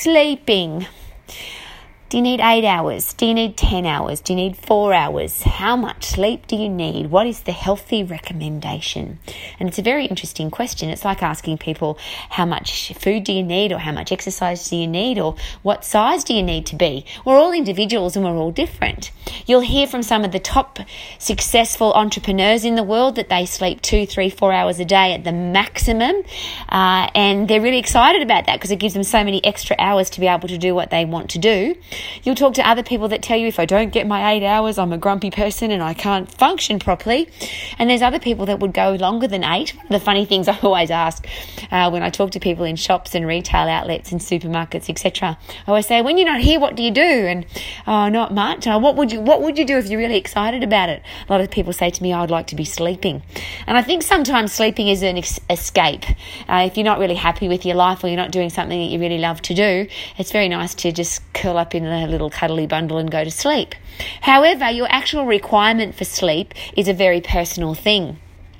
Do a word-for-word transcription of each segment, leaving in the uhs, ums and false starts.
Sleeping. Do you need eight hours? Do you need ten hours? Do you need four hours? How much sleep do you need? What is the healthy recommendation? And it's a very interesting question. It's like asking people, how much food do you need, or how much exercise do you need, or what size do you need to be? We're all individuals and we're all different. You'll hear from some of the top successful entrepreneurs in the world that they sleep two, three, four hours a day at the maximum. Uh, and they're really excited about that because it gives them so many extra hours to be able to do what they want to do. You'll talk to other people that tell you, if I don't get my eight hours, I'm a grumpy person and I can't function properly. And there's other people that would go longer than eight. One of the funny things I always ask uh, when I talk to people in shops and retail outlets and supermarkets, et cetera, I always say, when you're not here, what do you do? And, oh, not much. Oh, what would you What would you do if you're really excited about it? A lot of people say to me, oh, I'd like to be sleeping. And I think sometimes sleeping is an ex- escape. Uh, if you're not really happy with your life, or you're not doing something that you really love to do, it's very nice to just curl up in a little cuddly bundle and go to sleep. However, your actual requirement for sleep is a very personal thing.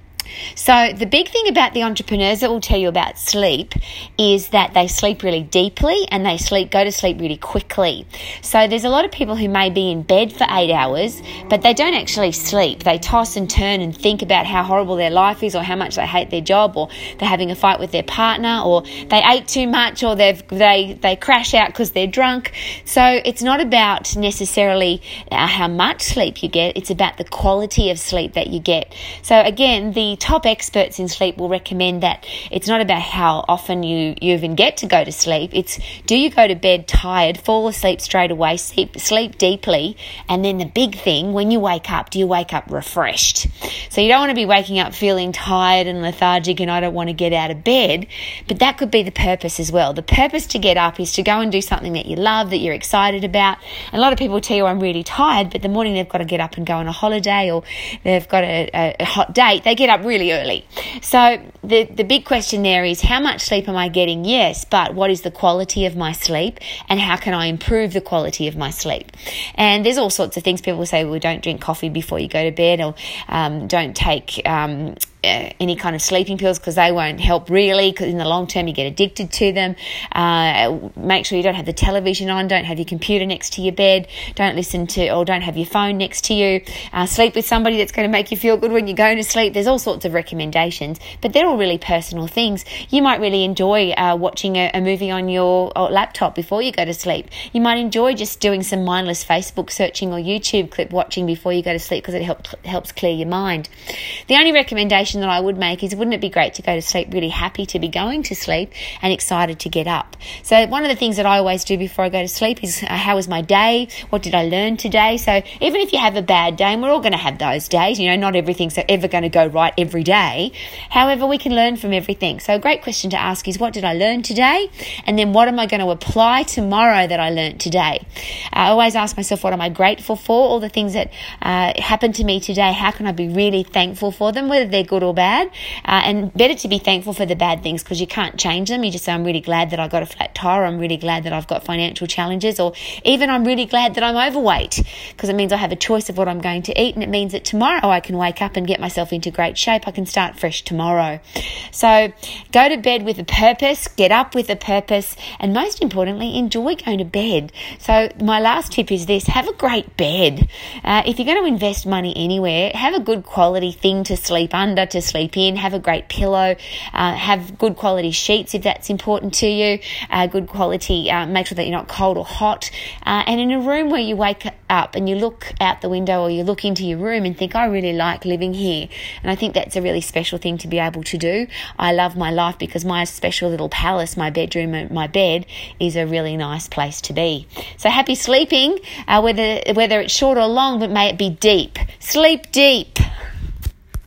So the big thing about the entrepreneurs that will tell you about sleep is that they sleep really deeply and they sleep go to sleep really quickly. So there's a lot of people who may be in bed for eight hours, but they don't actually sleep. They toss and turn and think about how horrible their life is, or how much they hate their job, or they're having a fight with their partner, or they ate too much, or they've they they crash out because they're drunk. So it's not about necessarily uh, how much sleep you get. It's about the quality of sleep that you get. So again, the top experts in sleep will recommend that it's not about how often you, you even get to go to sleep. It's, do you go to bed tired, fall asleep straight away, sleep, sleep deeply, and then the big thing, when you wake up, do you wake up refreshed? So you don't want to be waking up feeling tired and lethargic and I don't want to get out of bed, but that could be the purpose as well. The purpose to get up is to go and do something that you love, that you're excited about. And a lot of people tell you, I'm really tired, but the morning they've got to get up and go on a holiday, or they've got a, a, a hot date, they get up really early. So the, the big question there is, how much sleep am I getting? Yes, but what is the quality of my sleep, and how can I improve the quality of my sleep? And there's all sorts of things. People say, well, don't drink coffee before you go to bed, or um, don't take um, uh, any kind of sleeping pills because they won't help really, because in the long term you get addicted to them. Uh, make sure you don't have the television on, don't have your computer next to your bed, don't listen to, or don't have your phone next to you. Uh, sleep with somebody that's going to make you feel good when you're going to sleep. There's all sorts of recommendations, but they're all really personal things. You might really enjoy uh, watching a, a movie on your laptop before you go to sleep. You might enjoy just doing some mindless Facebook searching or YouTube clip watching before you go to sleep because it help, helps clear your mind. The only recommendation that I would make is, wouldn't it be great to go to sleep really happy to be going to sleep and excited to get up? So one of the things that I always do before I go to sleep is, uh, how was my day? What did I learn today? So even if you have a bad day, and we're all going to have those days, you know, not everything's ever going to go right every day. However, we can learn from everything. So a great question to ask is, what did I learn today? And then what am I going to apply tomorrow that I learned today? I always ask myself, what am I grateful for? All the things that uh, happened to me today, how can I be really thankful for them, whether they're good or bad? Uh, and better to be thankful for the bad things, because you can't change them. You just say, I'm really glad that I got a flat tire, I'm really glad that I've got financial challenges, or even I'm really glad that I'm overweight, because it means I have a choice of what I'm going to eat, and it means that tomorrow I can wake up and get myself into great shape. I can start fresh tomorrow. So go to bed with a purpose, get up with a purpose, and most importantly, enjoy going to bed. So my last tip is this: have a great bed. Uh, if you're going to invest money anywhere, have a good quality thing to sleep under, to sleep in, have a great pillow, uh, have good quality sheets if that's important to you, uh, good quality, uh, make sure that you're not cold or hot, uh, and in a room where you wake up and you look out the window or you look into your room and think, I really like living here. And I think that's a really special thing to be able to do. I love my life because my special little palace, my bedroom and my bed, is a really nice place to be. So happy sleeping, uh, whether whether it's short or long, but may it be deep. Sleep deep.